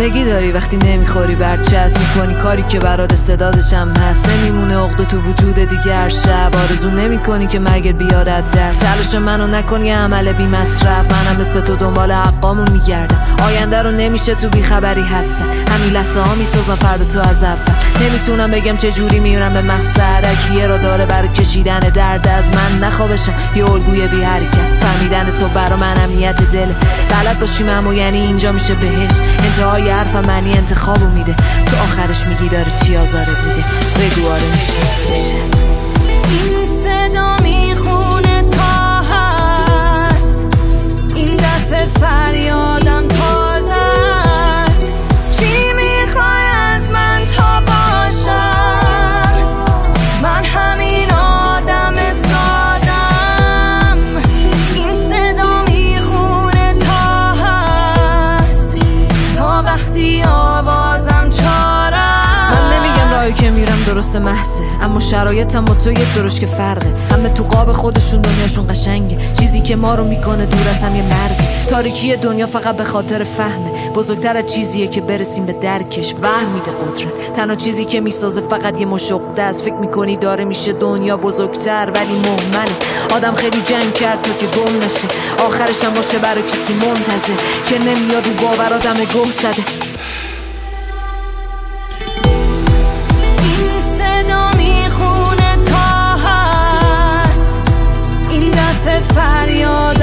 زندگی داری وقتی نمیخوری برچسب میکنی کاری که برات استعدادشم هست. نمیمونه عقده تو وجود دیگه هر شب آرزو نمیکنی که مرگت بیارد در تلاش منو نکنی عمل بی مصرف. منم مثل تو دنبال حقامون میگردم آینده رو نمیشه تو بیخبری حدس. همین لحظه ها میسازم فردا تو از اول. نمیتونم بگم چه جوری میرم به مقصد. کیه را داره برای کشیدن درد از من نخوابشم یه الگوی بی حرکت. فهمیدن تو برا من امنیت دله. بلد باشیم اما یعنی اینجا میشه بهش. انتهای حرفم معنی انتخابو میده. تو آخرش میگی داره چی آزارت میده. بگو آره میشه. این صدا میخونه تا هست. این دفعه فریادم تازه است. چی میخوای از من تا باشم؟ من همین آدم سادم. این صدا میخونه تا هست تا وقتی آوازم چارم. من نمیگم راهی که میرم درست محضه اما شرایطم با تو یه درش که فرقه. همه تو قاب خودشون دنیاشون قشنگه. چیزی که ما رو میکنه دور از هم یه مرزه. تاریکی دنیا فقط به خاطر فهمه. بزرگتر از چیزیه که برسیم به درکش. وهم میده قدرت. تنها چیزی که میسازه فقط یه مشقده است. فکر میکنی داره میشه دنیا بزرگتر ولی مهمله. آدم خیلی جنگ کرد تا که گم نشه. آخرش هم باشه برای کسی منتظر که نمیاد و باور آدم گم زده. این صدا میخونه تا هست. این دفعه فریاد